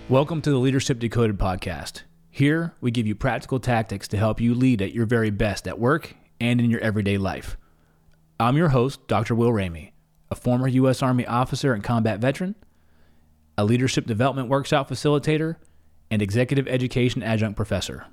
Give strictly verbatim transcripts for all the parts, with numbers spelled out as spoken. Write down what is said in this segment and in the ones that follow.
Welcome to the Leadership Decoded podcast. Here, we give you practical tactics to help you lead at your very best at work and in your everyday life. I'm your host, Doctor Will Ramey, a former U S Army officer and combat veteran, a leadership development workshop facilitator, and executive education adjunct professor.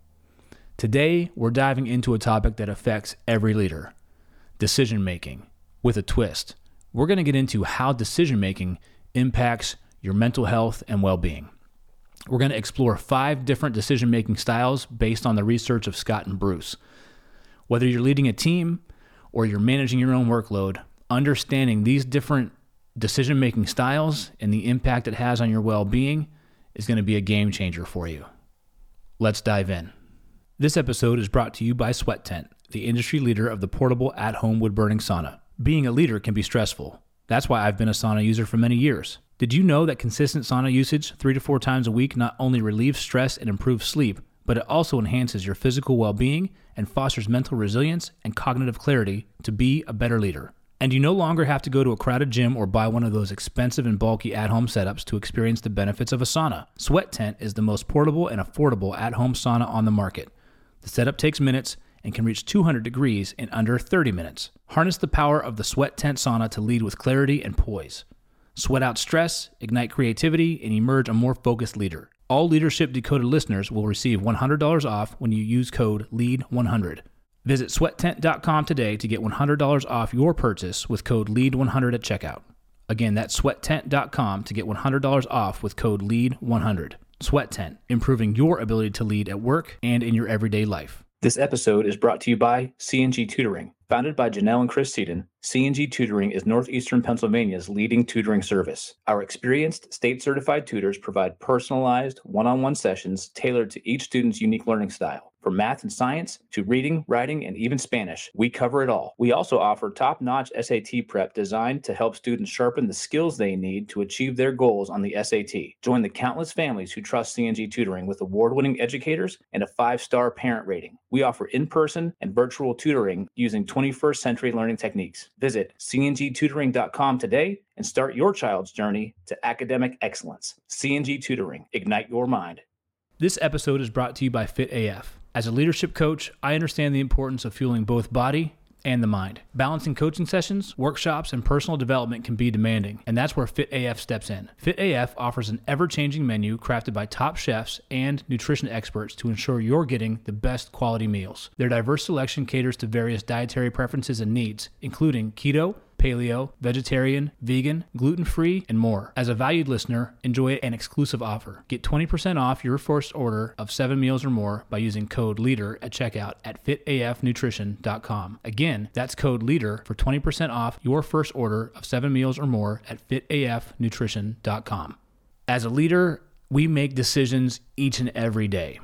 Today, we're diving into a topic that affects every leader, decision-making, with a twist. We're going to get into how decision-making impacts your mental health and well-being. We're going to explore five different decision-making styles based on the research of Scott and Bruce. Whether you're leading a team or you're managing your own workload, understanding these different decision-making styles and the impact it has on your well-being is going to be a game changer for you. Let's dive in. This episode is brought to you by Sweat Tent, the industry leader of the portable at-home wood-burning sauna. Being a leader can be stressful. That's why I've been a sauna user for many years. Did you know that consistent sauna usage three to four times a week not only relieves stress and improves sleep, but it also enhances your physical well-being and fosters mental resilience and cognitive clarity to be a better leader? And you no longer have to go to a crowded gym or buy one of those expensive and bulky at-home setups to experience the benefits of a sauna. Sweat Tent is the most portable and affordable at-home sauna on the market. The setup takes minutes and can reach two hundred degrees in under thirty minutes. Harness the power of the Sweat Tent sauna to lead with clarity and poise. Sweat out stress, ignite creativity, and emerge a more focused leader. All Leadership Decoded listeners will receive one hundred dollars off when you use code lead one hundred. Visit sweat tent dot com today to get one hundred dollars off your purchase with code lead one hundred at checkout. Again, that's sweat tent dot com to get one hundred dollars off with code lead one hundred. Sweat Tent, improving your ability to lead at work and in your everyday life. This episode is brought to you by C and G Tutoring. Founded by Janelle and Chris Seaton, C and G Tutoring is Northeastern Pennsylvania's leading tutoring service. Our experienced state-certified tutors provide personalized, one-on-one sessions tailored to each student's unique learning style. From math and science to reading, writing, and even Spanish, we cover it all. We also offer top-notch S A T prep designed to help students sharpen the skills they need to achieve their goals on the S A T. Join the countless families who trust C and G Tutoring with award-winning educators and a five-star parent rating. We offer in-person and virtual tutoring using twenty-first century learning techniques. Visit c n g tutoring dot com today and start your child's journey to academic excellence. C and G Tutoring, ignite your mind. This episode is brought to you by Fit A F. As a leadership coach, I understand the importance of fueling both body and the mind. Balancing coaching sessions, workshops, and personal development can be demanding, and that's where Fit A F steps in. Fit A F offers an ever-changing menu crafted by top chefs and nutrition experts to ensure you're getting the best quality meals. Their diverse selection caters to various dietary preferences and needs, including keto, paleo, vegetarian, vegan, gluten-free, and more. As a valued listener, enjoy an exclusive offer. Get twenty percent off your first order of seven meals or more by using code LEADER at checkout at fit a f nutrition dot com. Again, that's code LEADER for twenty percent off your first order of seven meals or more at fit a f nutrition dot com. As a leader, we make decisions each and every day.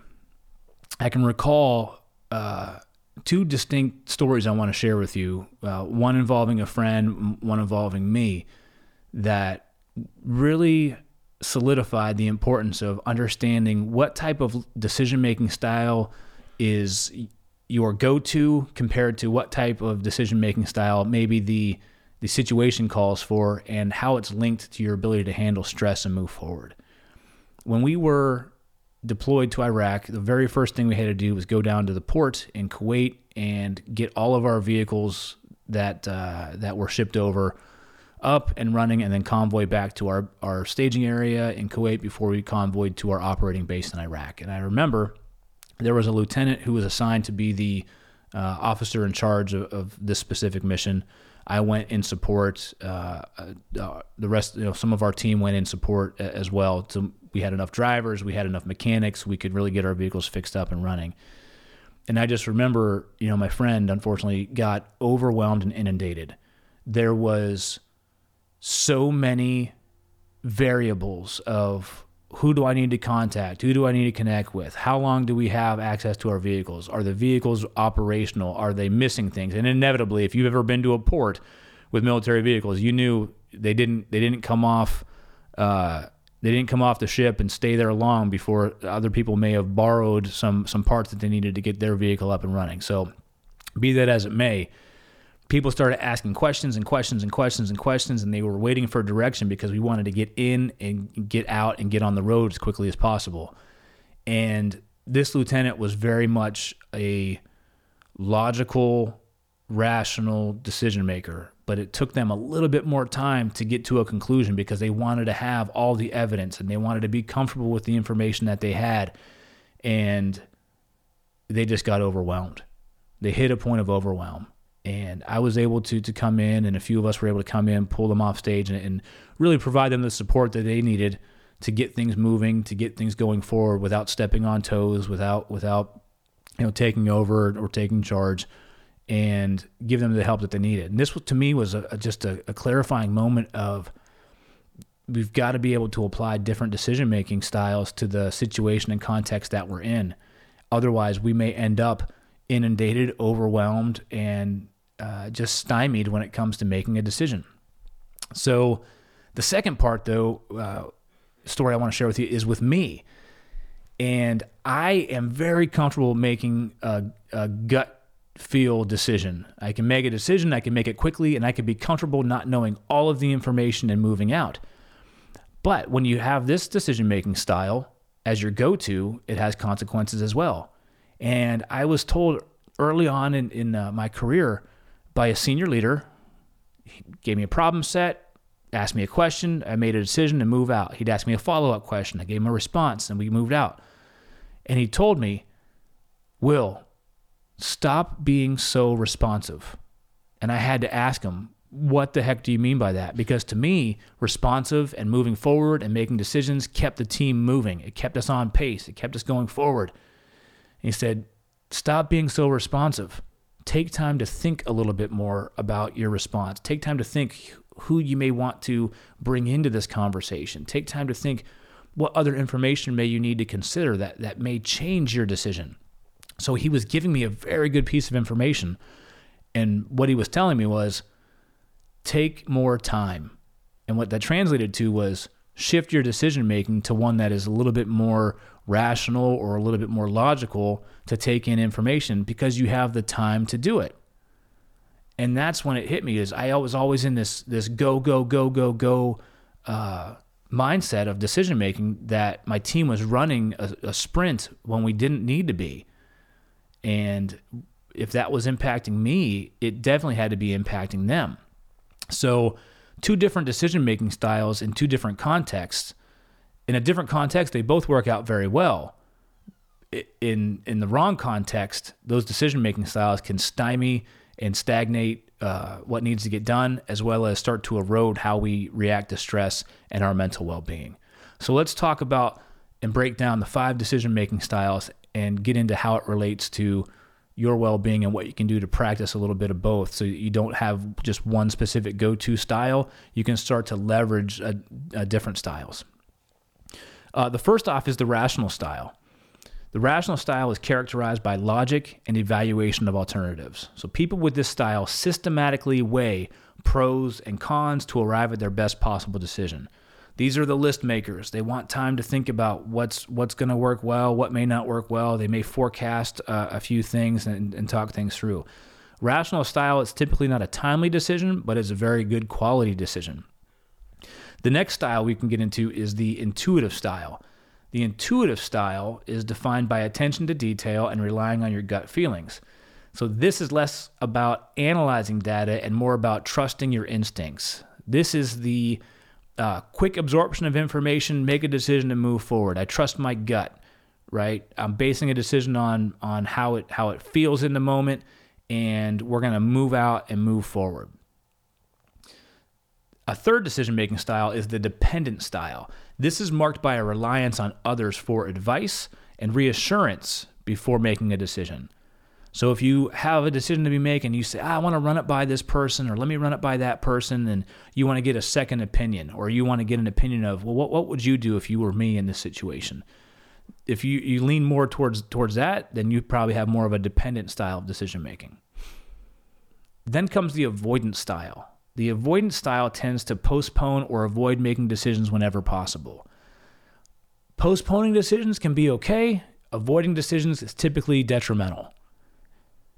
I can recall uh, two distinct stories I want to share with you, uh, one involving a friend, one involving me, that really solidified the importance of understanding what type of decision-making style is your go-to compared to what type of decision-making style maybe the, the situation calls for and how it's linked to your ability to handle stress and move forward. When we were deployed to Iraq, the very first thing we had to do was go down to the port in Kuwait and get all of our vehicles that uh, that were shipped over up and running, and then convoy back to our, our staging area in Kuwait before we convoyed to our operating base in Iraq. And I remember there was a lieutenant who was assigned to be the uh, officer in charge of, of this specific mission. I went in support. Uh, uh, the rest, you know, some of our team went in support as well. So we had enough drivers, we had enough mechanics, we could really get our vehicles fixed up and running. And I just remember, you know, my friend unfortunately got overwhelmed and inundated. There was so many variables of who do I need to contact? Who do I need to connect with? How long do we have access to our vehicles? Are the vehicles operational? Are they missing things? And inevitably, if you've ever been to a port with military vehicles, you knew they didn't they didn't come off uh, they didn't come off the ship and stay there long before other people may have borrowed some some parts that they needed to get their vehicle up and running. So, be that as it may, people started asking questions and questions and questions and questions, and they were waiting for direction because we wanted to get in and get out and get on the road as quickly as possible. And this lieutenant was very much a logical, rational decision maker, but it took them a little bit more time to get to a conclusion because they wanted to have all the evidence and they wanted to be comfortable with the information that they had, and they just got overwhelmed. They hit a point of overwhelm. And I was able to to come in, and a few of us were able to come in, pull them off stage, and, and really provide them the support that they needed to get things moving, to get things going forward without stepping on toes, without without you know taking over or taking charge, and give them the help that they needed. And this, to me, was a, a, just a, a clarifying moment of we've got to be able to apply different decision-making styles to the situation and context that we're in. Otherwise, we may end up inundated, overwhelmed, and uh, just stymied when it comes to making a decision. So the second part, though, uh, story I want to share with you is with me. And I am very comfortable making a, a gut feel decision. I can make a decision, I can make it quickly, and I can be comfortable not knowing all of the information and moving out. But when you have this decision-making style as your go-to, it has consequences as well. And I was told early on in, in uh, my career by a senior leader, he gave me a problem set, asked me a question, I made a decision to move out. He'd ask me a follow-up question, I gave him a response, and we moved out. And he told me, Will, stop being so responsive. And I had to ask him, what the heck do you mean by that? Because to me, responsive and moving forward and making decisions kept the team moving. It kept us on pace. It kept us going forward. He said, stop being so responsive. Take time to think a little bit more about your response. Take time to think who you may want to bring into this conversation. Take time to think what other information may you need to consider that, that may change your decision. So he was giving me a very good piece of information. And what he was telling me was, take more time. And what that translated to was shift your decision-making to one that is a little bit more rational or a little bit more logical to take in information because you have the time to do it. And that's when it hit me, is I was always in this this go, go, go, go, go uh, mindset of decision-making that my team was running a, a sprint when we didn't need to be. And if that was impacting me, it definitely had to be impacting them. So two different decision-making styles in two different contexts. In a different context, they both work out very well. In in the wrong context, those decision-making styles can stymie and stagnate uh, what needs to get done, as well as start to erode how we react to stress and our mental well-being. So let's talk about and break down the five decision-making styles and get into how it relates to your well-being and what you can do to practice a little bit of both, so you don't have just one specific go-to style. You can start to leverage a, a different styles. Uh, the first off is the rational style. The rational style is characterized by logic and evaluation of alternatives. So people with this style systematically weigh pros and cons to arrive at their best possible decision. These are the list makers. They want time to think about what's what's going to work well, what may not work well. They may forecast uh, a few things and, and talk things through. Rational style is typically not a timely decision, but it's a very good quality decision. The next style we can get into is the intuitive style. The intuitive style is defined by attention to detail and relying on your gut feelings. So this is less about analyzing data and more about trusting your instincts. This is the uh, quick absorption of information, make a decision and move forward. I trust my gut, right? I'm basing a decision on on how it how it feels in the moment, and we're going to move out and move forward. A third decision-making style is the dependent style. This is marked by a reliance on others for advice and reassurance before making a decision. So if you have a decision to be making, you say, ah, I want to run it by this person, or let me run it by that person, and you want to get a second opinion, or you want to get an opinion of, well, what, what would you do if you were me in this situation? If you, you lean more towards towards that, then you probably have more of a dependent style of decision-making. Then comes the avoidance style. The avoidance style tends to postpone or avoid making decisions whenever possible. Postponing decisions can be okay. Avoiding decisions is typically detrimental.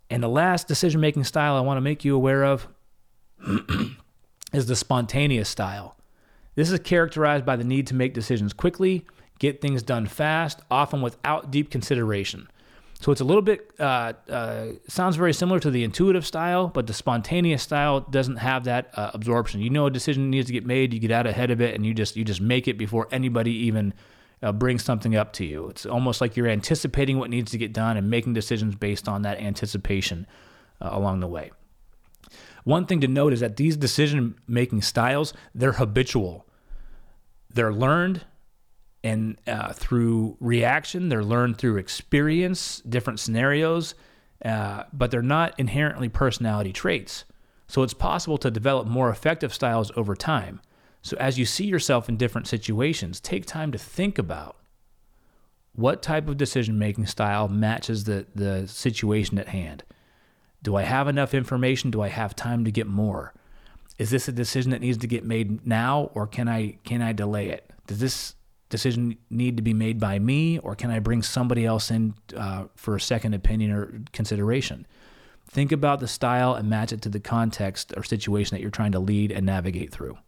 And the last decision-making style I want to make you aware of is the spontaneous style. This is characterized by the need to make decisions quickly, get things done fast, often without deep consideration. So it's a little bit, uh, uh, sounds very similar to the intuitive style, but the spontaneous style doesn't have that uh, absorption. You know a decision needs to get made, you get out ahead of it, and you just you just make it before anybody even uh, brings something up to you. It's almost like you're anticipating what needs to get done and making decisions based on that anticipation uh, along the way. One thing to note is that these decision-making styles, they're habitual. They're learned, and uh, through reaction, they're learned through experience, different scenarios, uh, but they're not inherently personality traits. So it's possible to develop more effective styles over time. So as you see yourself in different situations, take time to think about what type of decision-making style matches the, the situation at hand. Do I have enough information? Do I have time to get more? Is this a decision that needs to get made now, or can I can I delay it? Does this decision need to be made by me, or can I bring somebody else in uh, for a second opinion or consideration? Think about the style and match it to the context or situation that you're trying to lead and navigate through.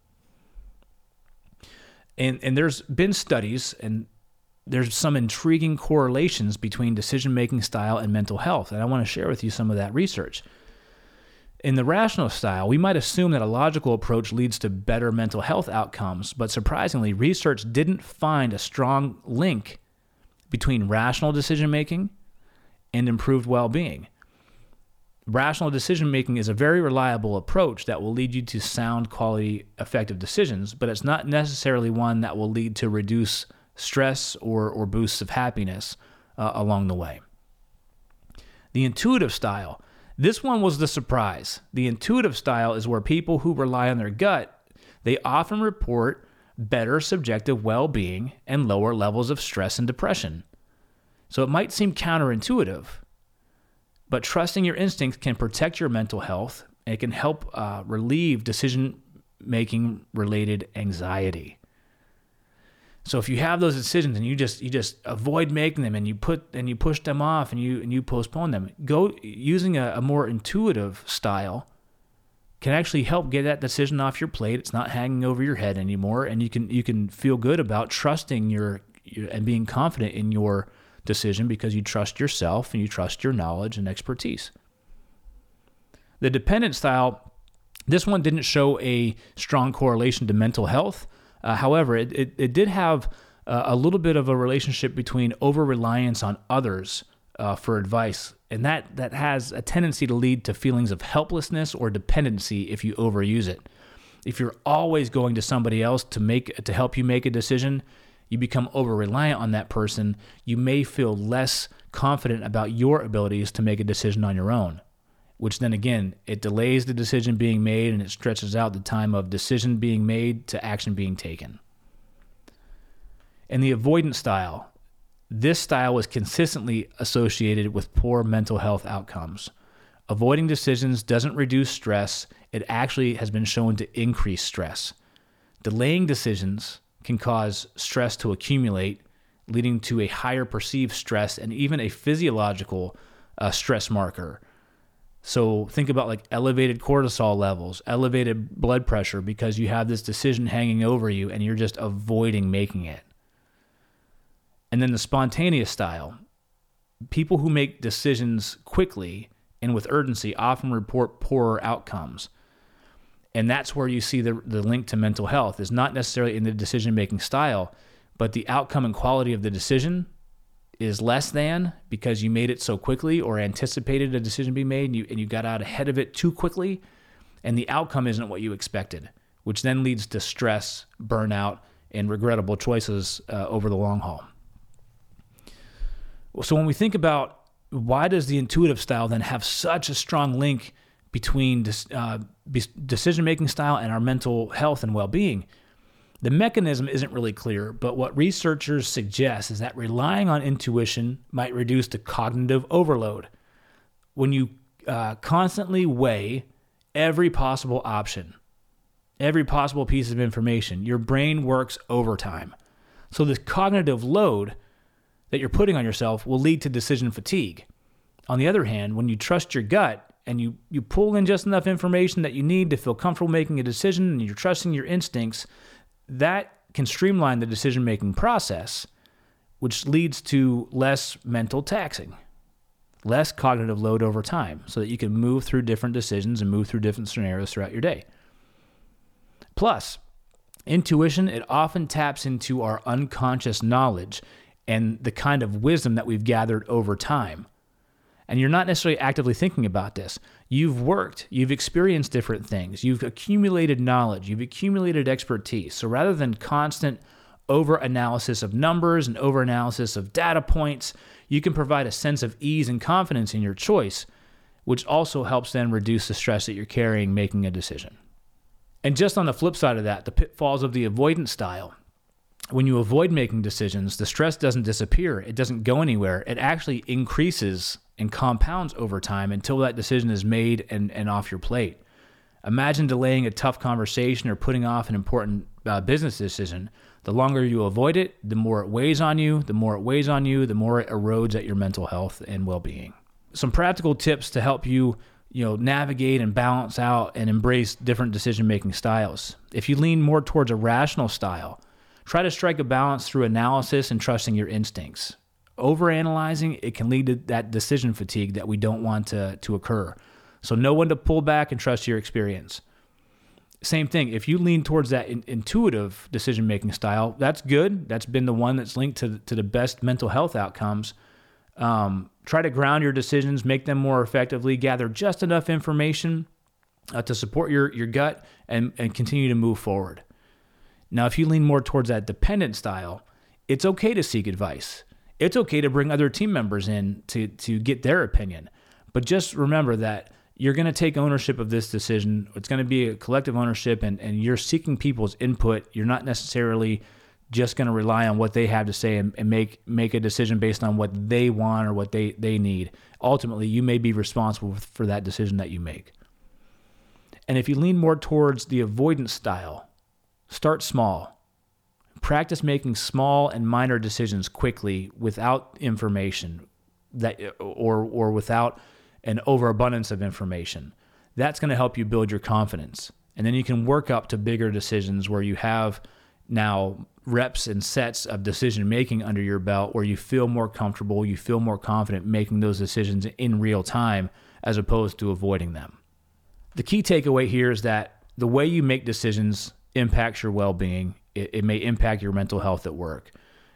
And and there's been studies, and there's some intriguing correlations between decision-making style and mental health, and I want to share with you some of that research. In the rational style, we might assume that a logical approach leads to better mental health outcomes, but surprisingly, research didn't find a strong link between rational decision-making and improved well-being. Rational decision-making is a very reliable approach that will lead you to sound, quality, effective decisions, but it's not necessarily one that will lead to reduce stress or, or boosts of happiness uh, along the way. The intuitive style, this one was the surprise. The intuitive style is where people who rely on their gut, they often report better subjective well-being and lower levels of stress and depression. So it might seem counterintuitive, but trusting your instincts can protect your mental health, and it can help uh, relieve decision-making related anxiety. So if you have those decisions and you just you just avoid making them, and you put and you push them off, and you and you postpone them, go using a, a more intuitive style can actually help get that decision off your plate. It's not hanging over your head anymore, and you can you can feel good about trusting your, your and being confident in your decision because you trust yourself and you trust your knowledge and expertise. The dependent style, this one didn't show a strong correlation to mental health. Uh, however, it, it, it did have uh, a little bit of a relationship between over-reliance on others uh, for advice, and that, that has a tendency to lead to feelings of helplessness or dependency if you overuse it. If you're always going to somebody else to make to help you make a decision, you become over-reliant on that person. You may feel less confident about your abilities to make a decision on your own, which then again, it delays the decision being made, and it stretches out the time of decision being made to action being taken. And the avoidance style, this style was consistently associated with poor mental health outcomes. Avoiding decisions doesn't reduce stress. It actually has been shown to increase stress. Delaying decisions can cause stress to accumulate, leading to a higher perceived stress and even a physiological uh, stress marker. So think about like elevated cortisol levels, elevated blood pressure, because you have this decision hanging over you and you're just avoiding making it. And then the spontaneous style. People who make decisions quickly and with urgency often report poorer outcomes. And that's where you see the, the link to mental health is not necessarily in the decision-making style, but the outcome and quality of the decision is less than because you made it so quickly or anticipated a decision being made and you, and you got out ahead of it too quickly, and the outcome isn't what you expected, which then leads to stress, burnout, and regrettable choices uh, over the long haul. So when we think about why does the intuitive style then have such a strong link between uh, decision-making style and our mental health and well-being, the mechanism isn't really clear, but what researchers suggest is that relying on intuition might reduce the cognitive overload. When you uh, constantly weigh every possible option, every possible piece of information, your brain works overtime. So this cognitive load that you're putting on yourself will lead to decision fatigue. On the other hand, when you trust your gut and you, you pull in just enough information that you need to feel comfortable making a decision and you're trusting your instincts, that can streamline the decision-making process, which leads to less mental taxing, less cognitive load over time, so that you can move through different decisions and move through different scenarios throughout your day. Plus, intuition, it often taps into our unconscious knowledge and the kind of wisdom that we've gathered over time. And you're not necessarily actively thinking about this. You've worked, you've experienced different things, you've accumulated knowledge, you've accumulated expertise. So rather than constant over-analysis of numbers and over-analysis of data points, you can provide a sense of ease and confidence in your choice, which also helps then reduce the stress that you're carrying making a decision. And just on the flip side of that, the pitfalls of the avoidance style. When you avoid making decisions, the stress doesn't disappear. It doesn't go anywhere. It actually increases and compounds over time until that decision is made and, and off your plate. Imagine delaying a tough conversation or putting off an important uh, business decision. The longer you avoid it, the more it weighs on you. The more it weighs on you, the more it erodes at your mental health and well-being. Some practical tips to help you, you know, navigate and balance out and embrace different decision-making styles. If you lean more towards a rational style, try to strike a balance through analysis and trusting your instincts. Overanalyzing, it can lead to that decision fatigue that we don't want to, to occur. So know when to pull back and trust your experience. Same thing, if you lean towards that in, intuitive decision-making style, that's good. That's been the one that's linked to, to the best mental health outcomes. Um, try to ground your decisions, make them more effectively, gather just enough information uh, to support your, your gut and, and continue to move forward. Now, if you lean more towards that dependent style, it's okay to seek advice. It's okay to bring other team members in to, to get their opinion. But just remember that you're going to take ownership of this decision. It's going to be a collective ownership, and, and you're seeking people's input. You're not necessarily just going to rely on what they have to say and, and make make a decision based on what they want or what they, they need. Ultimately, you may be responsible for that decision that you make. And if you lean more towards the avoidance style, start small. Practice making small and minor decisions quickly without information that or or without an overabundance of information. That's going to help you build your confidence. And then you can work up to bigger decisions where you have now reps and sets of decision making under your belt where you feel more comfortable, you feel more confident making those decisions in real time as opposed to avoiding them. The key takeaway here is that the way you make decisions impacts your well-being. It, it may impact your mental health at work.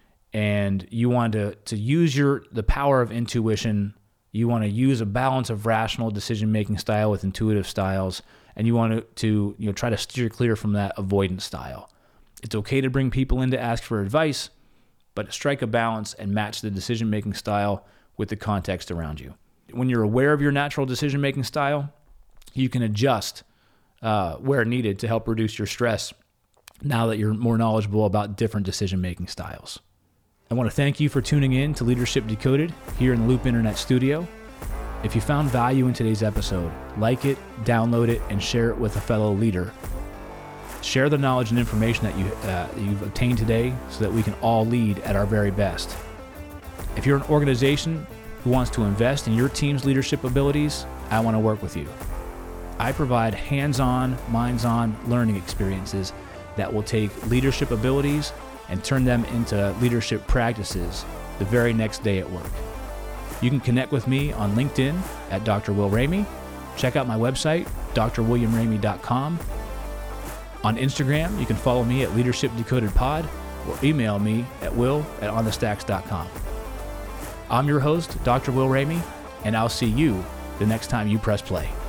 And you want to, to use your the power of intuition. You want to use a balance of rational decision-making style with intuitive styles. And you want to, to you know try to steer clear from that avoidance style. It's okay to bring people in to ask for advice, but strike a balance and match the decision-making style with the context around you. When you're aware of your natural decision-making style, you can adjust uh, where needed to help reduce your stress now that you're more knowledgeable about different decision-making styles. I want to thank you for tuning in to Leadership Decoded here in the Loop Internet Studio. If you found value in today's episode, like it, download it, and share it with a fellow leader. Share the knowledge and information that you, uh, you've obtained today so that we can all lead at our very best. If you're an organization who wants to invest in your team's leadership abilities, I want to work with you. I provide hands-on, minds-on learning experiences that will take leadership abilities and turn them into leadership practices the very next day at work. You can connect with me on LinkedIn at Doctor Will Ramey. Check out my website, D R william ramey dot com. On Instagram, you can follow me at Leadership Decoded Pod or email me at will at on the stacks dot com. I'm your host, Doctor Will Ramey, and I'll see you the next time you press play.